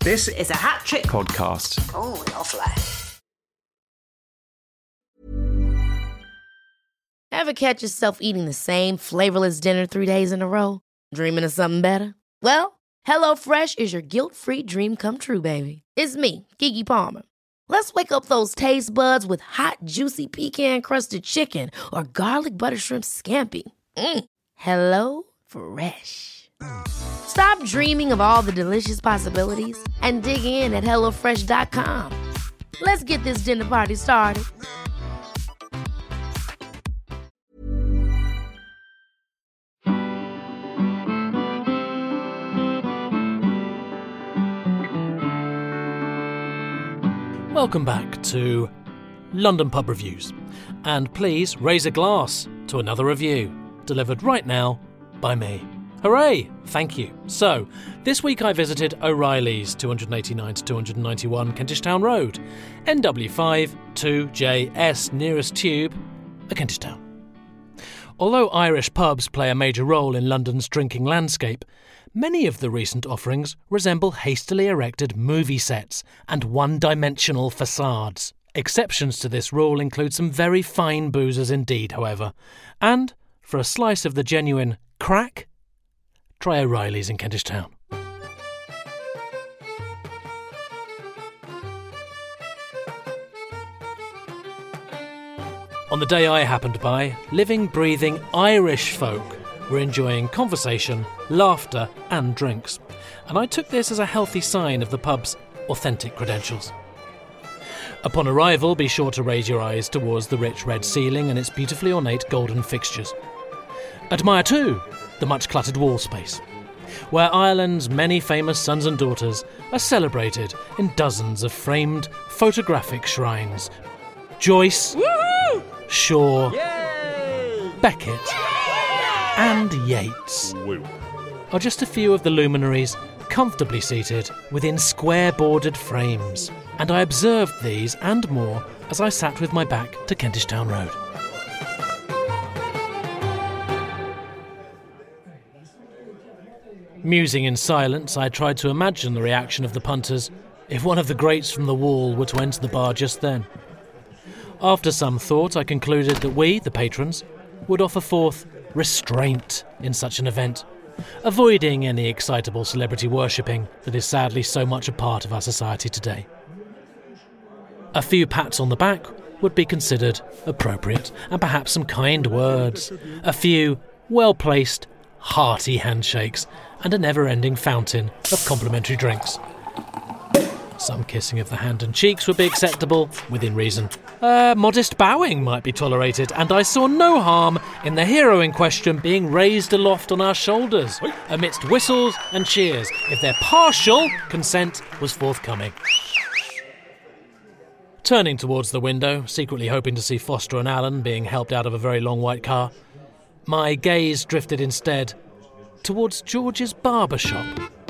This is a hat trick podcast. Oh, lovely. Ever catch yourself eating the same flavorless dinner 3 days in a row? Dreaming of something better? Well, HelloFresh is your guilt-free dream come true, baby. It's me, Keke Palmer. Let's wake up those taste buds with hot, juicy pecan-crusted chicken or garlic butter shrimp scampi. Hello Fresh. Stop dreaming of all the delicious possibilities and dig in at HelloFresh.com. Let's get this dinner party started. Welcome back to London Pub Reviews. And please raise a glass to another review, delivered right now by me. Hooray! Thank you. So, this week I visited O'Reilly's, 289 to 291 Kentish Town Road, NW5 2JS, nearest tube, a Kentish Town. Although Irish pubs play a major role in London's drinking landscape, many of the recent offerings resemble hastily erected movie sets and one-dimensional facades. Exceptions to this rule include some very fine boozers indeed, however. And, for a slice of the genuine crack, try O'Reilly's in Kentish Town. On the day I happened by, living, breathing Irish folk were enjoying conversation, laughter and drinks, and I took this as a healthy sign of the pub's authentic credentials. Upon arrival, be sure to raise your eyes towards the rich red ceiling and its beautifully ornate golden fixtures. Admire too the much cluttered wall space, where Ireland's many famous sons and daughters are celebrated in dozens of framed photographic shrines. Joyce, woo-hoo! Shaw, yay! Beckett, and Yeats are just a few of the luminaries comfortably seated within square-bordered frames, and I observed these and more as I sat with my back to Kentish Town Road. Musing in silence, I tried to imagine the reaction of the punters if one of the greats from the wall were to enter the bar just then. After some thought, I concluded that we, the patrons, would offer forth restraint in such an event, avoiding any excitable celebrity worshipping that is sadly so much a part of our society today. A few pats on the back would be considered appropriate, and perhaps some kind words, a few well-placed, hearty handshakes, and a never-ending fountain of complimentary drinks. Some kissing of the hand and cheeks would be acceptable, within reason. Modest bowing might be tolerated, and I saw no harm in the hero in question being raised aloft on our shoulders, amidst whistles and cheers, if their partial consent was forthcoming. Turning towards the window, secretly hoping to see Foster and Allen being helped out of a very long white car, my gaze drifted instead towards George's barber shop,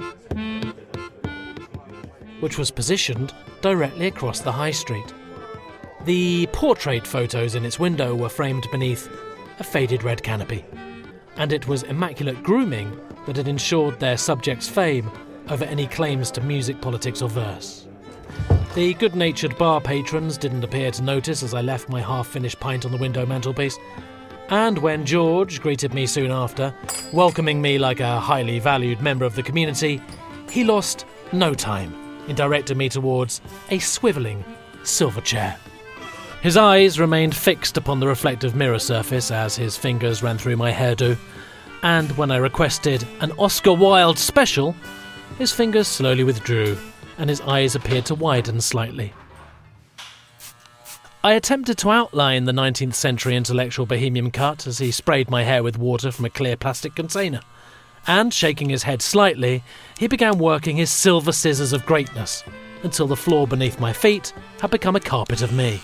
which was positioned directly across the high street. The portrait photos in its window were framed beneath a faded red canopy, and it was immaculate grooming that had ensured their subject's fame over any claims to music, politics or verse. The good-natured bar patrons didn't appear to notice as I left my half-finished pint on the window mantelpiece, and when George greeted me soon after, welcoming me like a highly valued member of the community, he lost no time in directing me towards a swivelling silver chair. His eyes remained fixed upon the reflective mirror surface as his fingers ran through my hairdo, and when I requested an Oscar Wilde special, his fingers slowly withdrew and his eyes appeared to widen slightly. I attempted to outline the 19th century intellectual bohemian cut as he sprayed my hair with water from a clear plastic container, and, shaking his head slightly, he began working his silver scissors of greatness until the floor beneath my feet had become a carpet of me.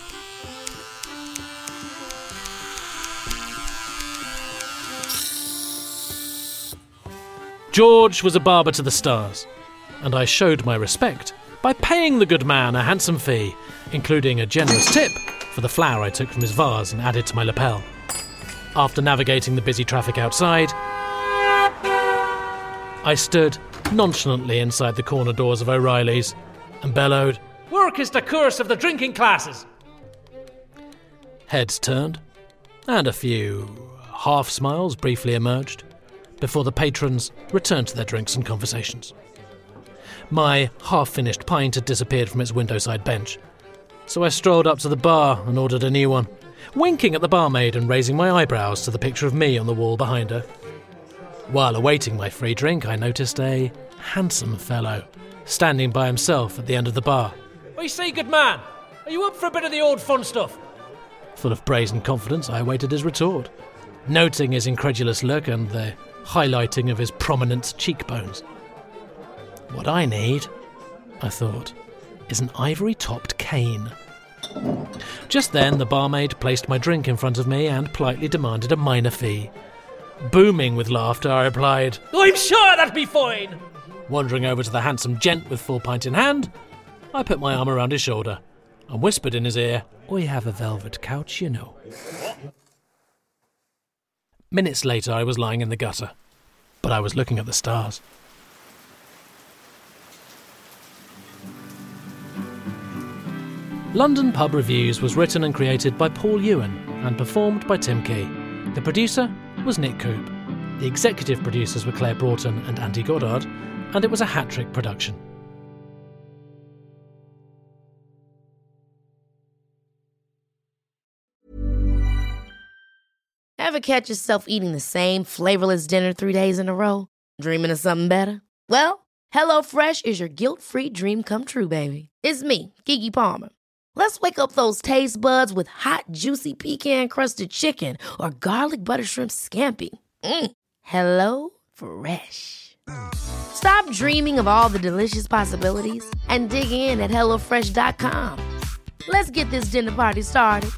George was a barber to the stars, and I showed my respect by paying the good man a handsome fee, including a generous tip for the flower I took from his vase and added to my lapel. After navigating the busy traffic outside, I stood nonchalantly inside the corner doors of O'Reilly's and bellowed, "Work is the curse of the drinking classes!" Heads turned, and a few half-smiles briefly emerged before the patrons returned to their drinks and conversations. My half-finished pint had disappeared from its window-side bench, so I strolled up to the bar and ordered a new one, winking at the barmaid and raising my eyebrows to the picture of me on the wall behind her. While awaiting my free drink, I noticed a handsome fellow standing by himself at the end of the bar. "I say, good man, are you up for a bit of the old fun stuff?" Full of brazen confidence, I awaited his retort, noting his incredulous look and the highlighting of his prominent cheekbones. What I need, I thought, is an ivory-topped cane. Just then, the barmaid placed my drink in front of me and politely demanded a minor fee. Booming with laughter, I replied, "I'm sure that'd be fine!" Wandering over to the handsome gent with full pint in hand, I put my arm around his shoulder and whispered in his ear, "We have a velvet couch, you know." Minutes later, I was lying in the gutter, but I was looking at the stars. London Pub Reviews was written and created by Paul Ewan and performed by Tim Key. The producer was Nick Coop. The executive producers were Claire Broughton and Andy Goddard, and it was a hat-trick production. Ever catch yourself eating the same flavorless dinner 3 days in a row? Dreaming of something better? Well, HelloFresh is your guilt-free dream come true, baby. It's me, Keke Palmer. Let's wake up those taste buds with hot, juicy pecan-crusted chicken or garlic butter shrimp scampi. Hello Fresh. Stop dreaming of all the delicious possibilities and dig in at HelloFresh.com. Let's get this dinner party started.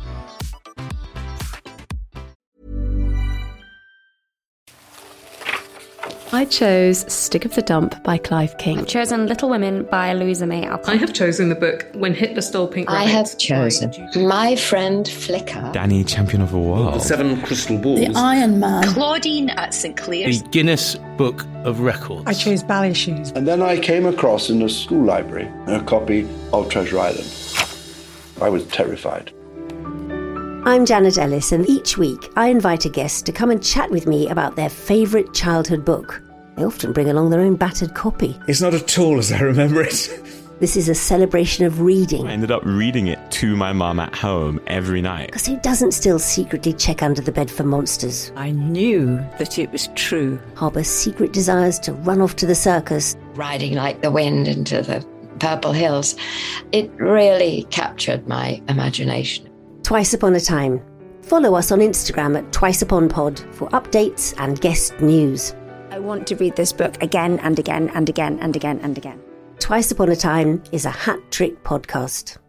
I chose Stick of the Dump by Clive King. I've chosen Little Women by Louisa May Alcott. I have chosen the book When Hitler Stole Pink Rabbit. I have chosen My Friend Flicker. Danny, Champion of the World. The Seven Crystal Balls. The Iron Man. Claudine at St Clear's. The Guinness Book of Records. I chose Ballet Shoes. And then I came across in the school library a copy of Treasure Island. I was terrified. I'm Janet Ellis, and each week I invite a guest to come and chat with me about their favourite childhood book. They often bring along their own battered copy. It's not at all as I remember it. This is a celebration of reading. I ended up reading it to my mum at home every night. Because who doesn't still secretly check under the bed for monsters? I knew that it was true. Harbour secret desires to run off to the circus. Riding like the wind into the purple hills. It really captured my imagination. Twice Upon a Time. Follow us on Instagram at TwiceUponPod for updates and guest news. I want to read this book again and again and again and again and again. Twice Upon a Time is a hat-trick podcast.